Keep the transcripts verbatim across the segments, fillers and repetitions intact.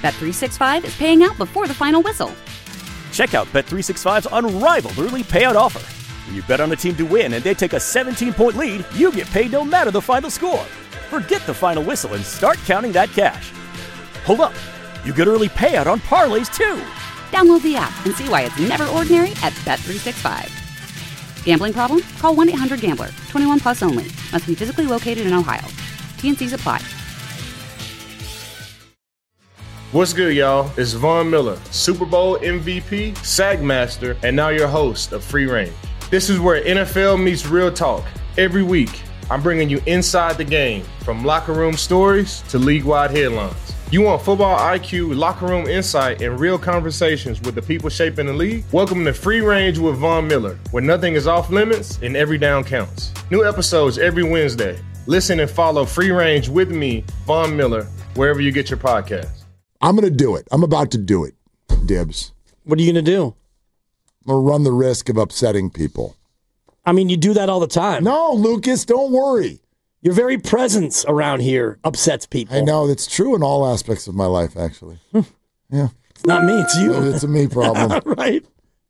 Bet three sixty-five is paying out before the final whistle. Check out Bet three sixty-five's unrivaled early payout offer. When you bet on a team to win and they take a seventeen-point lead, you get paid no matter the final score. Forget the final whistle and start counting that cash. Hold up. You get early payout on parlays, too. Download the app and see why it's never ordinary at Bet three sixty-five. Gambling problem? Call one eight hundred gambler. twenty-one plus only. Must be physically located in Ohio. T N Cs apply. What's good, y'all? It's Von Miller, Super Bowl M V P, Sack Master, and now your host of Free Range. This is where N F L meets real talk. Every week, I'm bringing you inside the game, from locker room stories to league-wide headlines. You want football I Q, locker room insight, and real conversations with the people shaping the league? Welcome to Free Range with Von Miller, where nothing is off limits and every down counts. New episodes every Wednesday. Listen and follow Free Range with me, Von Miller, wherever you get your podcasts. I'm going to do it. I'm about to do it, Dibs. What are you going to do? I'm going to run the risk of upsetting people. I mean, you do that all the time. No, Lucas, don't worry. Your very presence around here upsets people. I know. That's true in all aspects of my life, actually. Yeah. It's not me. It's you. It's a me problem. Right.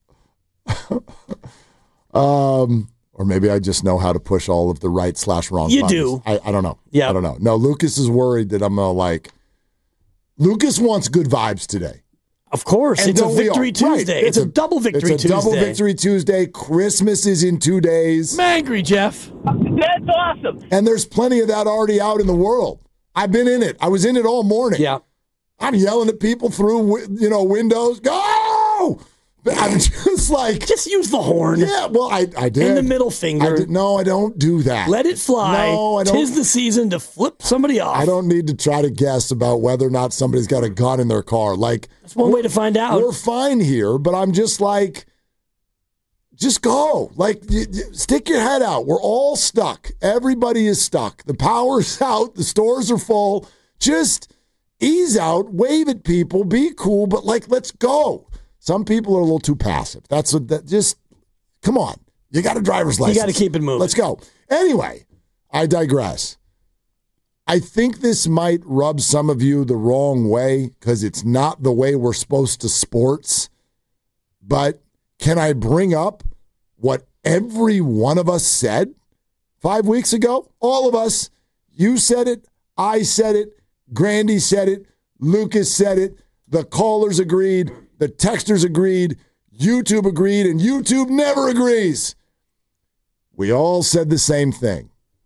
um, or maybe I just know how to push all of the right slash wrong You buttons. do. I, I don't know. Yeah. I don't know. No, Lucas is worried that I'm going to like... Lucas wants good vibes today. Of course. And it's a Victory right. Tuesday. It's, it's a, a double Victory Tuesday. It's a Tuesday. double Victory Tuesday. Christmas is in two days. I'm angry, Jeff. That's awesome. And there's plenty of that already out in the world. I've been in it. I was in it all morning. Yeah. I'm yelling at people through, you know, windows. Go! I'm just like... Just use the horn. Yeah, well, I, I did. And the middle finger. I did, no, I don't do that. Let it fly. No, I don't. Tis the season to flip somebody off. I don't need to try to guess about whether or not somebody's got a gun in their car. Like, that's one way to find out. We're fine here, but I'm just like, just go. Like, y- y- stick your head out. We're all stuck. Everybody is stuck. The power's out. The stores are full. Just ease out, wave at people, be cool, but like, let's go. Some people are a little too passive. That's what that just come on. You got a driver's license. You got to keep it moving. Let's go. Anyway, I digress. I think this might rub some of you the wrong way because it's not the way we're supposed to sports. But can I bring up what every one of us said five weeks ago? All of us. You said it. I said it. Grandy said it. Lucas said it. The callers agreed. The texters agreed, YouTube agreed, and YouTube never agrees. We all said the same thing.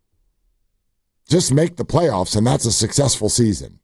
Just make the playoffs, and that's a successful season.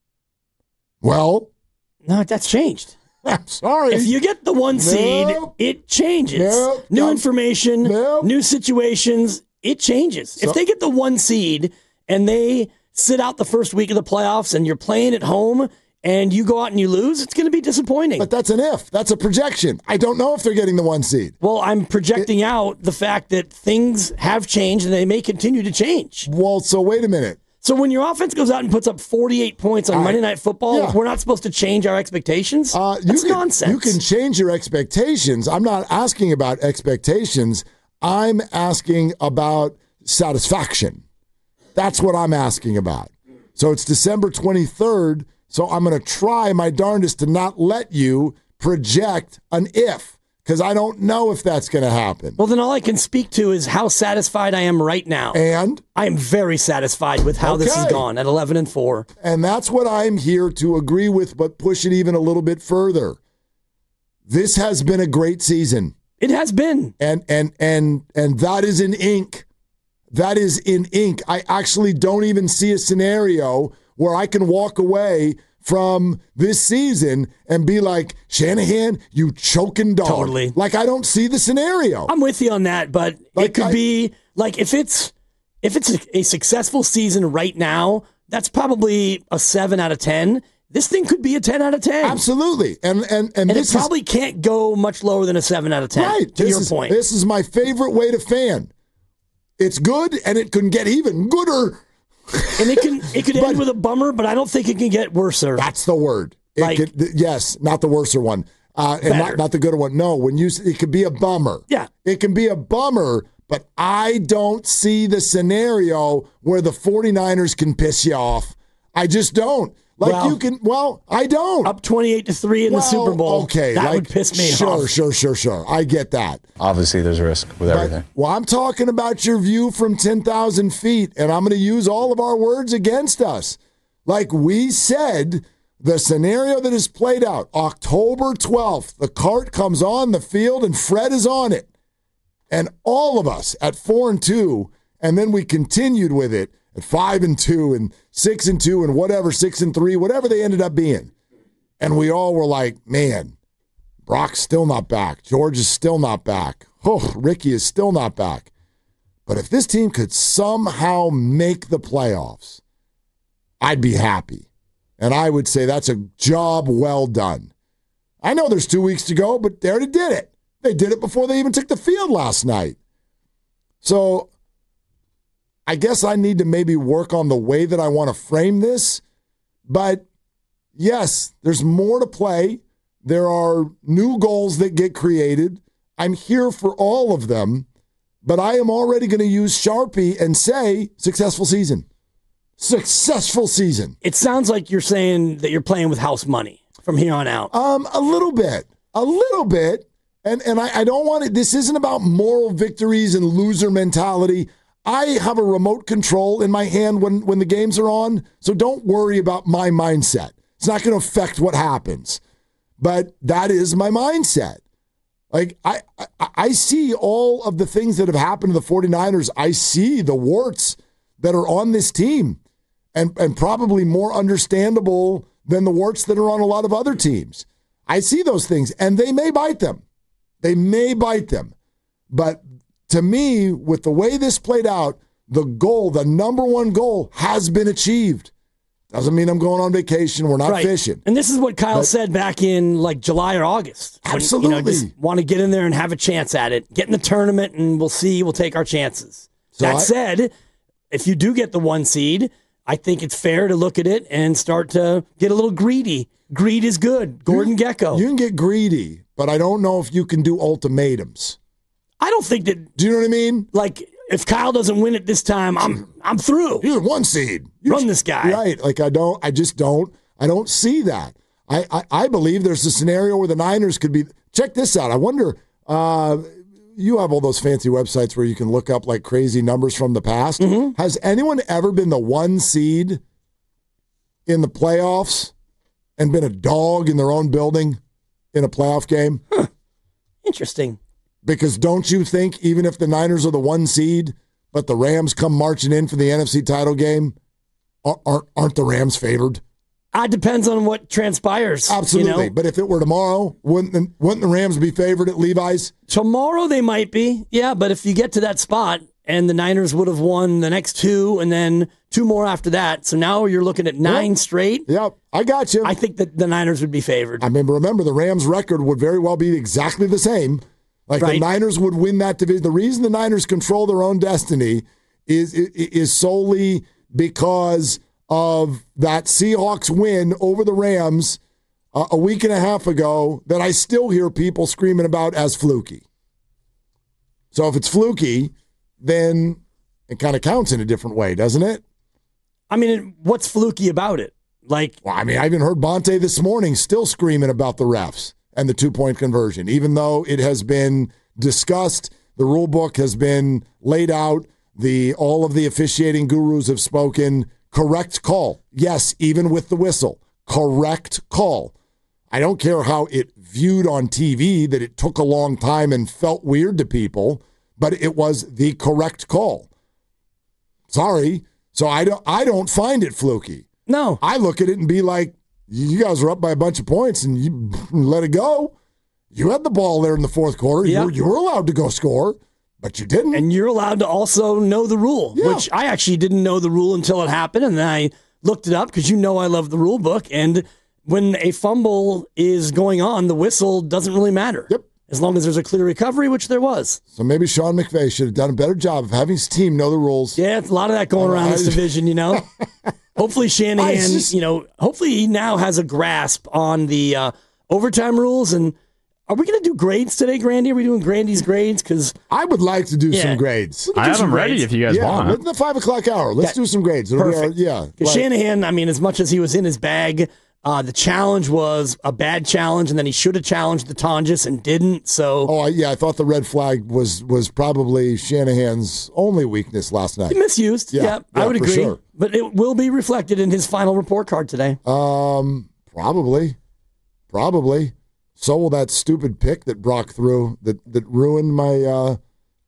Well, no, that's changed. I'm sorry. If you get the one seed, Nope. it changes. Nope. New Nope. information, Nope. new situations, it changes. So- if they get the one seed and they sit out the first week of the playoffs and you're playing at home and you go out and you lose, it's going to be disappointing. But that's an if. That's a projection. I don't know if they're getting the one seed. Well, I'm projecting it, out the fact that things have changed and they may continue to change. Well, so wait a minute. So when your offense goes out and puts up forty-eight points on I, Monday Night Football, yeah. we're not supposed to change our expectations? Uh, That's you can, nonsense. You can change your expectations. I'm not asking about expectations. I'm asking about satisfaction. That's what I'm asking about. So it's December twenty-third. So I'm going to try my darndest to not let you project an if, because I don't know if that's going to happen. Well, then all I can speak to is how satisfied I am right now. And? I am very satisfied with how Okay. this has gone at eleven and four. And that's what I'm here to agree with, but push it even a little bit further. This has been a great season. It has been. And and and and that is in ink. That is in ink. I actually don't even see a scenario where I can walk away from this season and be like, Shanahan, you choking dog. Totally. Like, I don't see the scenario. I'm with you on that, but Like it could I- be like if it's if it's a, a successful season right now, that's probably a seven out of ten. This thing could be a ten out of ten. Absolutely. And and and, And this it probably is, can't go much lower than a seven out of ten. right. To this your is, point. This is my favorite way to fan. It's good, and it can get even gooder. And it can it could But- end with a bummer, but I don't think it can get worse. That's the word. It Like- could, th- yes, not the worser one, uh, and Better. not, not the gooder one. No, when you s- it could be a bummer. Yeah. It can be a bummer, but I don't see the scenario where the 49ers can piss you off. I just don't. Like Well, you can, well, I don't. Up twenty-eight to three in well, the Super Bowl. Okay. That like, would piss me sure, off. Sure, sure, sure, sure. I get that. Obviously, there's risk with But, everything. well, I'm talking about your view from ten thousand feet, and I'm going to use all of our words against us. Like we said, the scenario that is played out, October twelfth, the cart comes on the field and Fred is on it. And all of us at four and two, and then we continued with it at five and two and six and two and whatever, six and three, whatever they ended up being. And we all were like, man, Brock's still not back. George is still not back. Oh, Ricky is still not back. But if this team could somehow make the playoffs, I'd be happy. And I would say that's a job well done. I know there's two weeks to go, but they already did it. They did it before they even took the field last night. So I guess I need to maybe work on the way that I want to frame this. But yes, there's more to play. There are new goals that get created. I'm here for all of them. But I am already going to use Sharpie and say successful season. Successful season. It sounds like you're saying that you're playing with house money from here on out. Um, a little bit. A little bit. And and I, I don't want it. This isn't about moral victories and loser mentality. I have a remote control in my hand when, when the games are on, so don't worry about my mindset. It's not going to affect what happens. But that is my mindset. Like, I, I I see all of the things that have happened to the 49ers. I see the warts that are on this team, and, and probably more understandable than the warts that are on a lot of other teams. I see those things, and they may bite them. They may bite them. But to me, with the way this played out, the goal, the number one goal, has been achieved. Doesn't mean I'm going on vacation. We're not right. fishing. And this is what Kyle But, said back in like July or August. When, absolutely. You know, just want to get in there and have a chance at it. Get in the tournament, and we'll see. We'll take our chances. So that I, said, if you do get the one seed, I think it's fair to look at it and start to get a little greedy. Greed is good. Gordon you, Gecko. You can get greedy, but I don't know if you can do ultimatums. I don't think that. Do you know what I mean? Like, if Kyle doesn't win it this time, I'm I'm through. You're the one seed. You Run this guy. Right. Like, I don't, I just don't, I don't see that. I, I, I believe there's a scenario where the Niners could be, check this out. I wonder, uh, you have all those fancy websites where you can look up like crazy numbers from the past. Mm-hmm. Has anyone ever been the one seed in the playoffs and been a dog in their own building in a playoff game? Huh. Interesting. Because don't you think even if the Niners are the one seed, but the Rams come marching in for the N F C title game, aren't, aren't the Rams favored? It depends on what transpires. Absolutely. You know? But if it were tomorrow, wouldn't the, wouldn't the Rams be favored at Levi's? Tomorrow they might be. Yeah, but if you get to that spot and the Niners would have won the next two and then two more after that, so now you're looking at nine yep. straight. Yep, I got you. I think that the Niners would be favored. I mean, remember, the Rams' record would very well be exactly the same. Like right. The Niners would win that division. The reason the Niners control their own destiny is is solely because of that Seahawks win over the Rams uh, a week and a half ago that I still hear people screaming about as fluky. So if it's fluky, then it kind of counts in a different way, doesn't it? I mean, what's fluky about it? Like, well, I mean, I even heard Bonte this morning still screaming about the refs and the two-point conversion, even though it has been discussed, the rule book has been laid out, the all of the officiating gurus have spoken. Correct call. Yes, even with the whistle. Correct call. I don't care how it viewed on T V that it took a long time and felt weird to people, but it was the correct call. Sorry. So I don't, I don't find it fluky. No. I look at it and be like, you guys are up by a bunch of points and you let it go. You had the ball there in the fourth quarter. Yep. You, were, you were allowed to go score, but you didn't. And you're allowed to also know the rule, yeah. which I actually didn't know the rule until it happened, and then I looked it up because you know I love the rule book. And when a fumble is going on, the whistle doesn't really matter. Yep. As long as there's a clear recovery, which there was. So maybe Sean McVay should have done a better job of having his team know the rules. Yeah, it's a lot of that going around this division, you know. Hopefully Shanahan, just, you know, hopefully he now has a grasp on the uh, overtime rules. And Are we going to do grades today, Grandy? Are we doing Grandy's grades? Because I would like to do yeah. some grades. I have them ready grades. if you guys yeah, want. in the five o'clock hour. Let's Yeah. do some grades. It'll Perfect. Be our, yeah. Because like- Shanahan, I mean, as much as he was in his bag, uh, the challenge was a bad challenge, and then he should have challenged the Tonjes and didn't. So Oh, I, yeah, I thought the red flag was was probably Shanahan's only weakness last night. he misused. Yeah, Yeah, yeah, I would for agree. sure. But it will be reflected in his final report card today. Um, probably, probably. So will that stupid pick that Brock threw that that ruined my uh,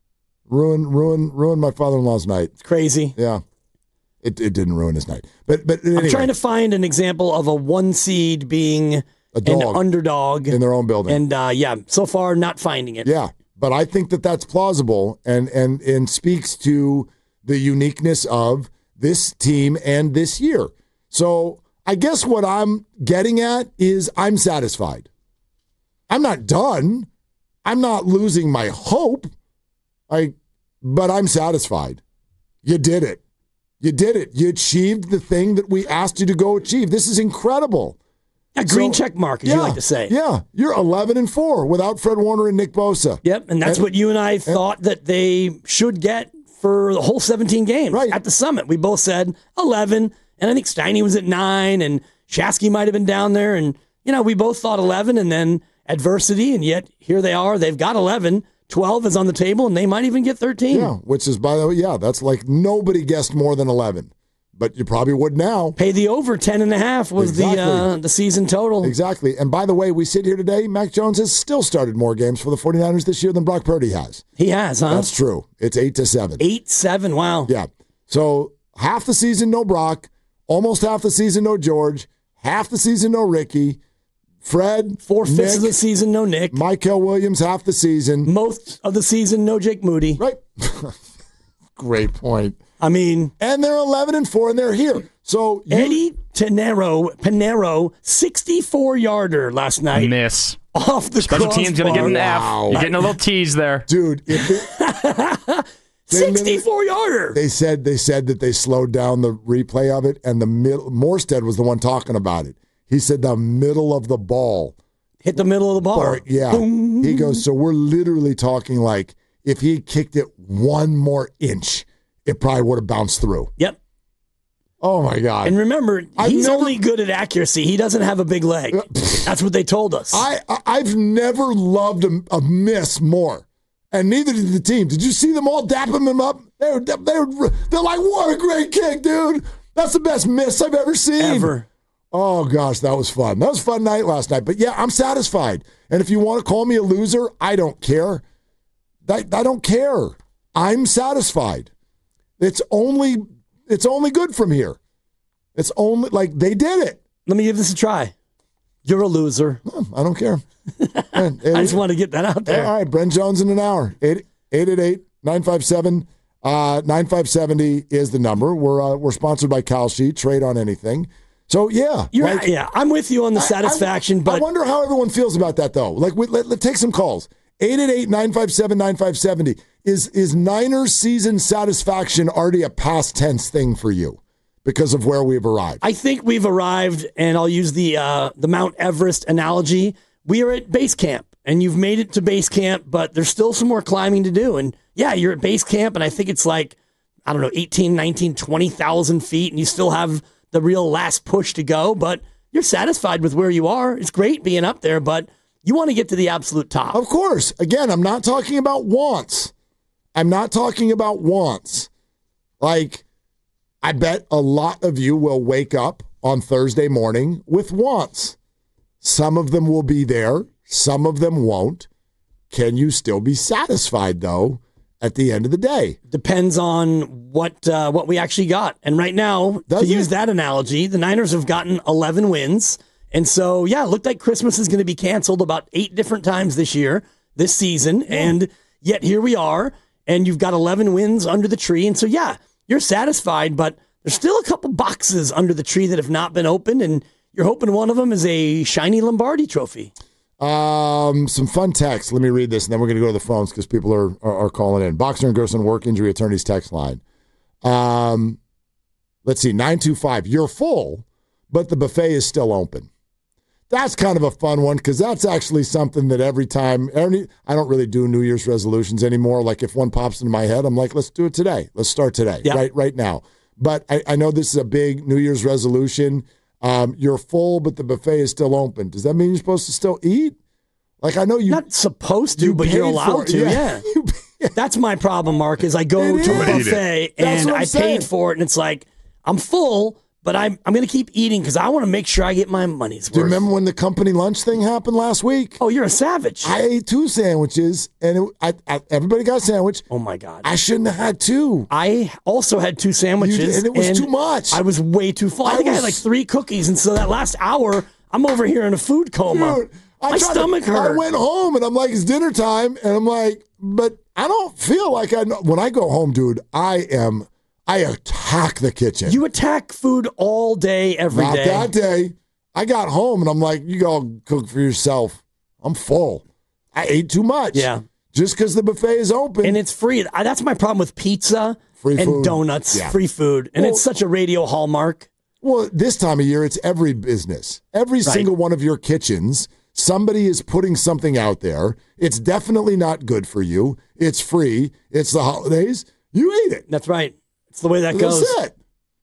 ruined ruined ruined my father-in-law's night. It's crazy. Yeah, it it didn't ruin his night, but but anyway, I'm trying to find an example of a one seed being A an dog underdog in their own building. and uh, yeah, so far not finding it. Yeah, but I think that that's plausible and and and speaks to the uniqueness of this team and this year. So I guess what I'm getting at is I'm satisfied. I'm not done. I'm not losing my hope. I, but I'm satisfied. You did it. You did it. You achieved the thing that we asked you to go achieve. This is incredible. A green So- check mark, as yeah, you like to say. Yeah, you're eleven and four without Fred Warner and Nick Bosa. Yep, and that's And- what you and I thought that they should get for the whole seventeen games Right. at the summit. We both said eleven, and I think Steiny was at nine, and Shasky might have been down there, and you know we both thought eleven, and then adversity, and yet here they are. They've got eleven. twelve is on the table, and they might even get thirteen. Yeah, which is, by the way, yeah, that's like nobody guessed more than eleven. But you probably would now. Pay the over ten and a half was Exactly. the uh, the season total. Exactly. And by the way, we sit here today, Mac Jones has still started more games for the 49ers this year than Brock Purdy has. He has, huh? That's true. It's eight to seven. Eight, seven, wow. Yeah. So half the season, no Brock. Almost half the season, no George. Half the season, no Ricky. Fred, Four-fifths Nick, of the season, no Nick. Michael Williams, half the season. Most of the season, no Jake Moody. Right. Great point. I mean, And they're eleven and four, and they're here. So you, Eddie Pinero, Pinero, sixty-four yarder last night Miss. off the Special team's going to get an Wow. F. You're getting a little tease there. dude, if it, sixty-four yarder. They said they said that they slowed down the replay of it, and the middle. Morstead was the one talking about it. He said the middle of the ball. Hit the middle of the ball. Or, yeah, he goes. So we're literally talking like if he had kicked it one more inch, it probably would have bounced through. Yep. Oh my god! And remember, I've he's never- only good at accuracy. He doesn't have a big leg. That's what they told us. I, I I've never loved a, a miss more, and neither did the team. Did you see them all dapping him up? They were they were they're like, what a great kick, dude! That's the best miss I've ever seen. Ever. Oh gosh, that was fun. That was a fun night last night. But yeah, I'm satisfied. And if you want to call me a loser, I don't care. I, I don't care. I'm satisfied. It's only it's only good from here. It's only like they did it. Let me give this a try. You're a loser. I don't care. I just want to get that out there. All right, Brent Jones in an hour. eight eight eight, nine five seven, nine five seven zero is the number. We're uh, we're sponsored by Kalshi. Trade on anything. So yeah, You're, like, yeah, I'm with you on the I- satisfaction, I, but I wonder how everyone feels about that though. Like, we, let, let's take some calls. eight eight eight, nine five seven, nine five seven zero. Is is Niners season satisfaction already a past tense thing for you because of where we've arrived? I think we've arrived, and I'll use the uh, the Mount Everest analogy. We are at base camp, and you've made it to base camp, but there's still some more climbing to do. And yeah, you're at base camp, and I think it's like, I don't know, eighteen, nineteen, twenty thousand feet, and you still have the real last push to go, but you're satisfied with where you are. It's great being up there, but you want to get to the absolute top. Of course. Again, I'm not talking about wants. I'm not talking about wants. Like, I bet a lot of you will wake up on Thursday morning with wants. Some of them will be there. Some of them won't. Can you still be satisfied, though, at the end of the day? Depends on what uh, what we actually got. And right now, Does to it? use that analogy, the Niners have gotten eleven wins. And so, yeah, it looked like Christmas is going to be canceled about eight different times this year, this season. And yet here we are, and you've got eleven wins under the tree. And so, yeah, you're satisfied, but there's still a couple boxes under the tree that have not been opened. And you're hoping one of them is a shiny Lombardi trophy. Um, some fun text. Let me read this, and then we're going to go to the phones because people are, are are calling in. Boxer and Gerson work injury attorneys text line. Um, let's see, nine two five. You're full, but the buffet is still open. that's kind of a fun one because that's actually something that every time, every, I don't really do New Year's resolutions anymore. Like if one pops into my head, I'm like, let's do it today. Let's start today, yeah. right right now. But I, I know this is a big New Year's resolution. Um, you're full, but the buffet is still open. Does that mean you're supposed to still eat? Like I know you not supposed to, you but you're paid allowed for it. to. Yeah. Yeah, that's my problem, Mark. Is I go It to is. a buffet That's and what I'm I saying. paid for it, and it's like I'm full, but I'm I'm going to keep eating because I want to make sure I get my money's worth. Do you remember when the company lunch thing happened last week? Oh, you're a savage. I ate two sandwiches, and it, I, I, everybody got a sandwich. oh my god. I shouldn't have had two. I also had two sandwiches, You did, and it was too much. I was way too full. I, I think I had was- like three cookies, and so that last hour, I'm over here in a food coma. Dude, I my tried to- stomach hurt. I went home, and I'm like, it's dinner time, and I'm like, but I don't feel like I know. When I go home, dude, I am, I attack the kitchen. You attack food all day, every Not day. that day. I got home, and I'm like, you go cook for yourself. I'm full. I ate too much. Yeah. Just because the buffet is open. And it's free. I- That's my problem with pizza Free and food. donuts. Yeah. Free food. And Well- it's such a radio hallmark. Well, this time of year, it's every business. Every single one of your kitchens, somebody is putting something out there. It's definitely not good for you. It's free. It's the holidays. You eat it. That's right. It's the way that goes. That's it.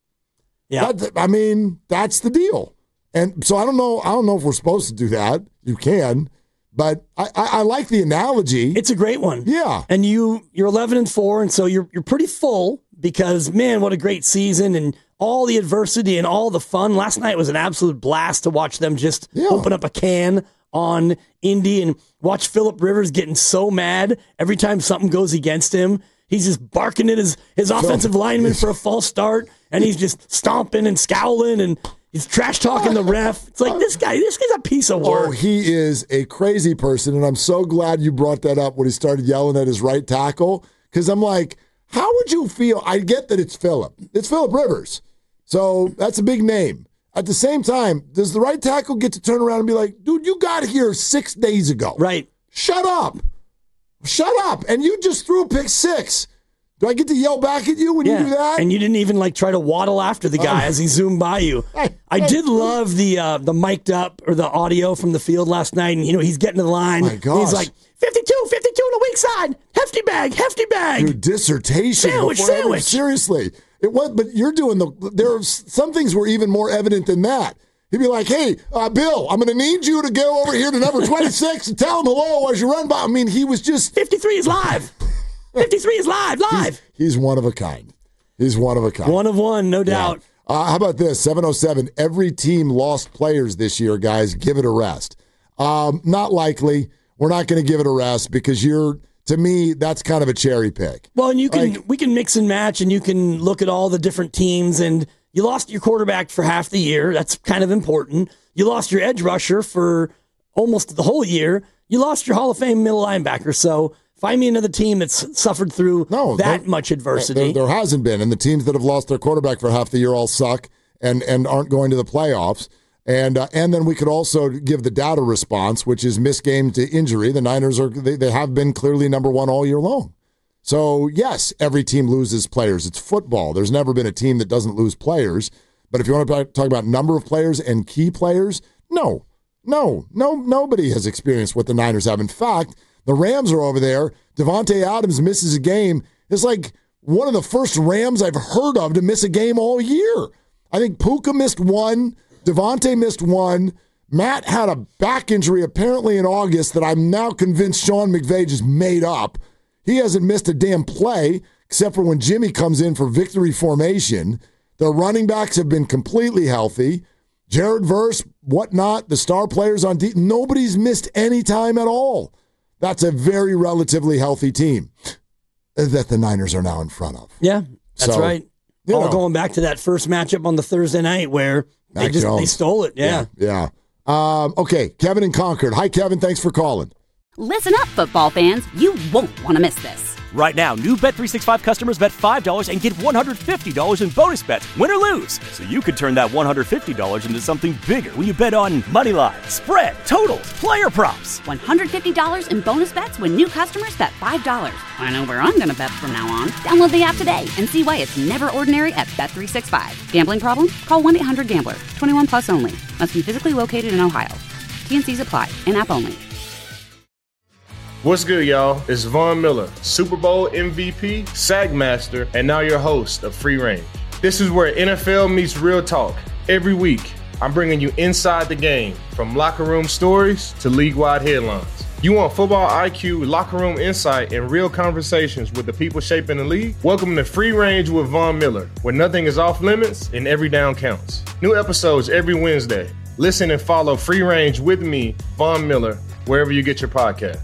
Yeah. That- I mean, that's the deal. And so I don't know. I don't know if we're supposed to do that. You can, but I, I, I like the analogy. It's a great one. Yeah. And you you're eleven and four, and so you're you're pretty full because man, what a great season and all the adversity and all the fun. Last night was an absolute blast to watch them just Yeah. open up a can on Indy and watch Phillip Rivers getting so mad every time something goes against him. He's just barking at his, his offensive lineman for a false start, and he's just stomping and scowling and he's trash talking the ref. It's like this guy, this guy's a piece of work. Oh, he is a crazy person, and I'm so glad you brought that up when he started yelling at his right tackle, because I'm like, how would you feel? I get that it's Phillip. It's Phillip Rivers, so that's a big name. At the same time, does the right tackle get to turn around and be like, dude, you got here six days ago. Right. Shut up. Shut up. And you just threw a pick six. Do I get to yell back at you when you do that? And you didn't even like try to waddle after the guy Oh. as he zoomed by you. Hey, I hey. did love the uh, the mic'd up or the audio from the field last night, and you know he's getting to the line. My gosh. He's like fifty-two, fifty-two on the weak side, hefty bag, hefty bag. Dude, dissertation. Sandwich, before every- sandwich. Seriously. It was, but you're doing the, there are some things were even more evident than that. He'd be like, hey, uh, Bill, I'm going to need you to go over here to number twenty-six and tell him hello as you run by. I mean, he was just, fifty-three is live. fifty-three is live, live. he's one of a kind. He's one of a kind. One of one, no doubt. Uh, how about this? seven oh seven. Every team lost players this year, guys. Give it a rest. Um, not likely. We're not going to give it a rest because you're, to me, that's kind of a cherry pick. Well, and you can Like- we can mix and match, and you can look at all the different teams. And you lost your quarterback for half the year. That's kind of important. You lost your edge rusher for almost the whole year. You lost your Hall of Fame middle linebacker. So find me another team that's suffered through No, that there- much adversity. There, there hasn't been, and the teams that have lost their quarterback for half the year all suck and and aren't going to the playoffs. And uh, and then we could also give the data response, which is missed game to injury. The Niners are they, they have been clearly number one all year long. So yes, every team loses players. It's football. There's never been a team that doesn't lose players. But if you want to talk about number of players and key players, no, no, no, nobody has experienced what the Niners have. In fact, the Rams are over there. Devontae Adams misses a game. It's like one of the first Rams I've heard of to miss a game all year. I think Puka missed one. Devontae missed one. Matt had a back injury apparently in August that I'm now convinced Sean McVay just made up. He hasn't missed a damn play except for when Jimmy comes in for victory formation. The running backs have been completely healthy. Jared Verse, whatnot, the star players on D. Nobody's missed any time at all. That's a very relatively healthy team that the Niners are now in front of. yeah, that's So, right. you All know. going back to that first matchup on the Thursday night where they Mac just they Jones. stole it. Yeah. Yeah. Um, okay, Kevin in Concord. Hi, Kevin. Thanks for calling. Listen up, football fans. You won't want to miss this. Right now, new Bet three sixty-five customers bet five dollars and get one hundred fifty dollars in bonus bets, win or lose. So you could turn that one hundred fifty dollars into something bigger when you bet on money line, spread, totals, player props. one hundred fifty dollars in bonus bets when new customers bet five dollars. I know where I'm going to bet from now on. Download the app today and see why it's never ordinary at Bet three sixty-five. Gambling problem? Call one eight hundred gambler. twenty-one plus only. Must be physically located in Ohio. T N Cs apply. In-app only. What's good, y'all? It's Von Miller, Super Bowl M V P, Sagmaster, and now your host of Free Range. This is where N F L meets real talk. Every week, I'm bringing you inside the game, from locker room stories to league-wide headlines. You want football I Q, locker room insight, and real conversations with the people shaping the league? Welcome to Free Range with Von Miller, where nothing is off limits and every down counts. New episodes every Wednesday. Listen and follow Free Range with me, Von Miller, wherever you get your podcasts.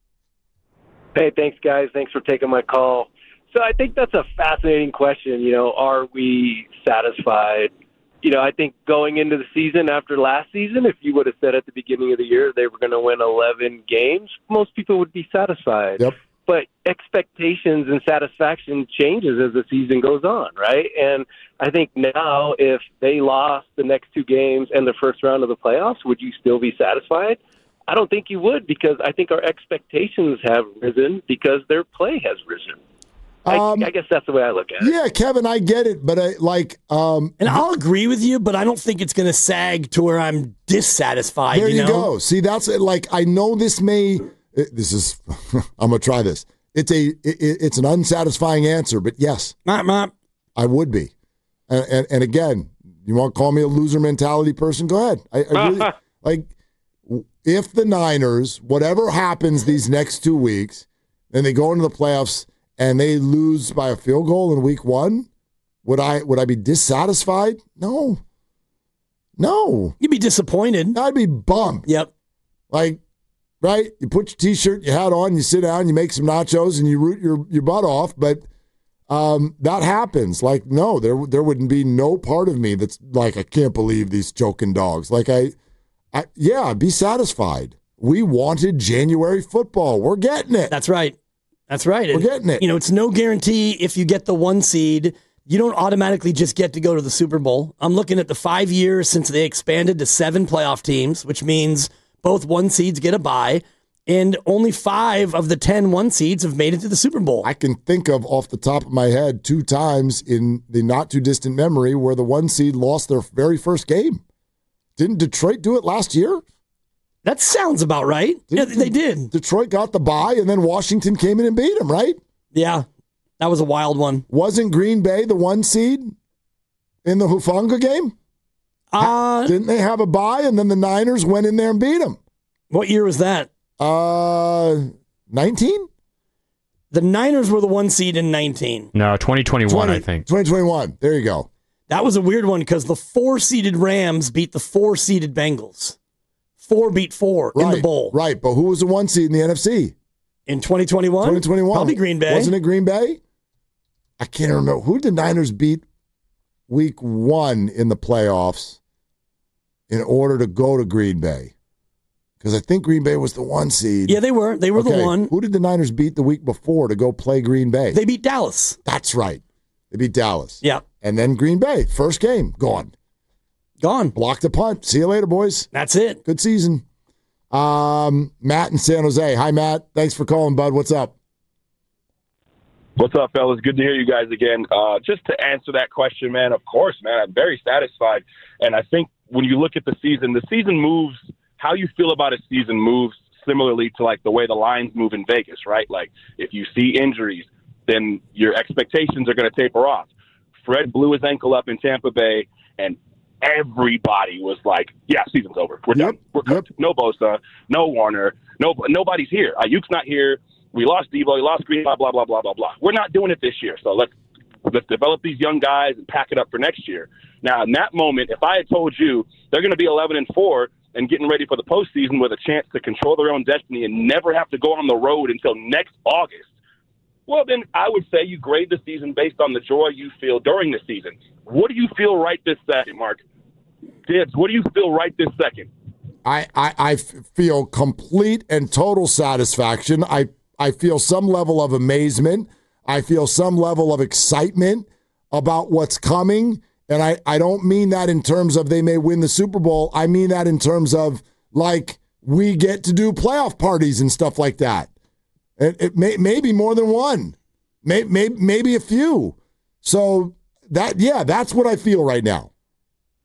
Hey, thanks, guys. Thanks for taking my call. So I think that's a fascinating question. You know, are we satisfied? You know, I think going into the season after last season, if you would have said at the beginning of the year they were going to win eleven games, most people would be satisfied. Yep. But expectations and satisfaction changes as the season goes on, right? And I think now if they lost the next two games and the first round of the playoffs, would you still be satisfied? I don't think you would, because I think our expectations have risen because their play has risen. Um, I, I guess that's the way I look at it. Yeah, Kevin, I get it, but I like. Um, And I'll agree with you, but I don't think it's going to sag to where I'm dissatisfied. there you, you know? go. See, that's like I know this may. This is. I'm gonna try this. It's a. It, it's an unsatisfying answer, but yes, Mop, mop. I would be. And, and, and again, you want to call me a loser mentality person? Go ahead. I, I really, like. If the Niners, whatever happens these next two weeks, and they go into the playoffs and they lose by a field goal in week one, would I would I be dissatisfied? No. No. You'd be disappointed. I'd be bummed. Yep. Like, right? You put your T-shirt, your hat on, you sit down, you make some nachos, and you root your, your butt off, but um, that happens. Like, no, there there wouldn't be no part of me that's like, I can't believe these choking dogs. Like, I... I, yeah, be satisfied. We wanted January football. We're getting it. That's right. That's right. We're And, getting it. You know, it's no guarantee if you get the one seed, you don't automatically just get to go to the Super Bowl. I'm looking at the five years since they expanded to seven playoff teams, which means both one seeds get a bye, and only five of the ten one seeds have made it to the Super Bowl. I can think of off the top of my head two times in the not too distant memory where the one seed lost their very first game. Didn't Detroit do it last year? That sounds about right. Didn't yeah, they did. Detroit got the bye, and then Washington came in and beat them, right? Yeah, that was a wild one. Wasn't Green Bay the one seed in the Hufanga game? Uh, Didn't they have a bye, and then the Niners went in there and beat them? What year was that? Uh, nineteen? The Niners were the one seed in nineteen. No, twenty twenty-one, I think. twenty twenty-one. There you go. That was a weird one because the four-seeded Rams beat the four-seeded Bengals. Four beat four Right, in the bowl. Right, but who was the one seed in the N F C? In twenty twenty-one? twenty twenty-one. Probably Green Bay. Wasn't it Green Bay? I can't remember. Who did the Niners beat week one in the playoffs in order to go to Green Bay? Because I think Green Bay was the one seed. Yeah, they were. They were Okay, the one. Who did the Niners beat the week before to go play Green Bay? They beat Dallas. That's right. They beat Dallas. Yeah. And then Green Bay, first game, gone. Gone. Blocked the punt. See you later, boys. That's it. Good season. Um, Matt in San Jose. Hi, Matt. Thanks for calling, bud. What's up? What's up, fellas? Good to hear you guys again. Uh, just to answer that question, man, of course, man, I'm very satisfied. And I think when you look at the season, the season moves, how you feel about a season moves similarly to like the way the lines move in Vegas, right? Like if you see injuries, then your expectations are going to taper off. Fred blew his ankle up in Tampa Bay, and everybody was like, yeah, season's over. We're Yep, done. We're cooked. yep. No Bosa, no Warner, no, nobody's here. Ayuk's not here. We lost Devo. We lost Green, blah, blah, blah, blah, blah, blah. We're not doing it this year. So let's let's develop these young guys and pack it up for next year. Now, in that moment, if I had told you they're going to be eleven and four and getting ready for the postseason with a chance to control their own destiny and never have to go on the road until next August, well, then I would say you grade the season based on the joy you feel during the season. What do you feel right this second, Mark? Dibs, what do you feel right this second? I, I, I feel complete and total satisfaction. I, I feel some level of amazement. I feel some level of excitement about what's coming. And I, I don't mean that in terms of they may win the Super Bowl. I mean that in terms of, like, we get to do playoff parties and stuff like that. It, it may maybe more than one, may, may, maybe a few. So that yeah, that's what I feel right now.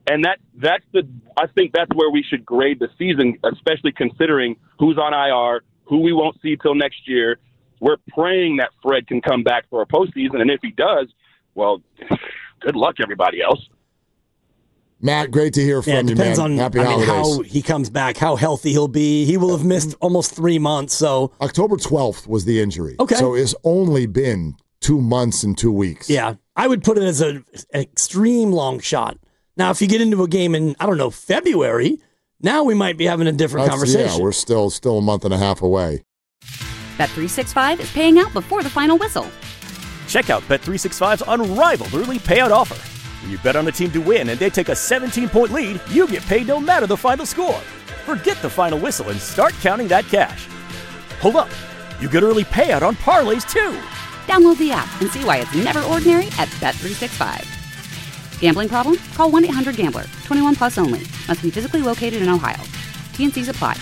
And that that's the I think that's where we should grade the season, especially considering who's on I R, who we won't see till next year. We're praying that Fred can come back for a postseason, and if he does, well, good luck, everybody else. Matt, great to hear from yeah, it you, depends man. on Happy I mean, holidays. how he comes back, how healthy he'll be. He will have missed almost three months. So October twelfth was the injury. Okay. So it's only been two months and two weeks. Yeah, I would put it as a, an extreme long shot. Now, if you get into a game in, I don't know, February, now we might be having a different That's, conversation. Yeah, we're still still a month and a half away. Bet three sixty-five is paying out before the final whistle. Check out Bet three sixty-five's unrivaled early payout offer. When you bet on a team to win and they take a seventeen-point lead, you get paid no matter the final score. Forget the final whistle and start counting that cash. Hold up. You get early payout on parlays, too. Download the app and see why it's never ordinary at Bet three sixty-five. Gambling problem? Call one eight hundred gambler. twenty-one plus only. Must be physically located in Ohio. T N Cs apply.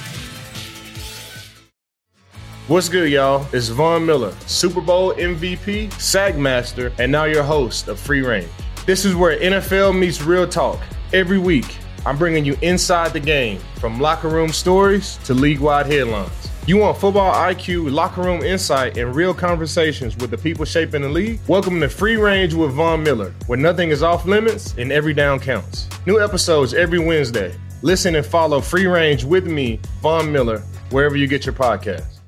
What's good, y'all? It's Von Miller, Super Bowl M V P, Sag Master, and now your host of Free Range. This is where N F L meets real talk. Every week, I'm bringing you inside the game, from locker room stories to league-wide headlines. You want football I Q, locker room insight, and real conversations with the people shaping the league? Welcome to Free Range with Von Miller, where nothing is off limits and every down counts. New episodes every Wednesday. Listen and follow Free Range with me, Von Miller, wherever you get your podcasts.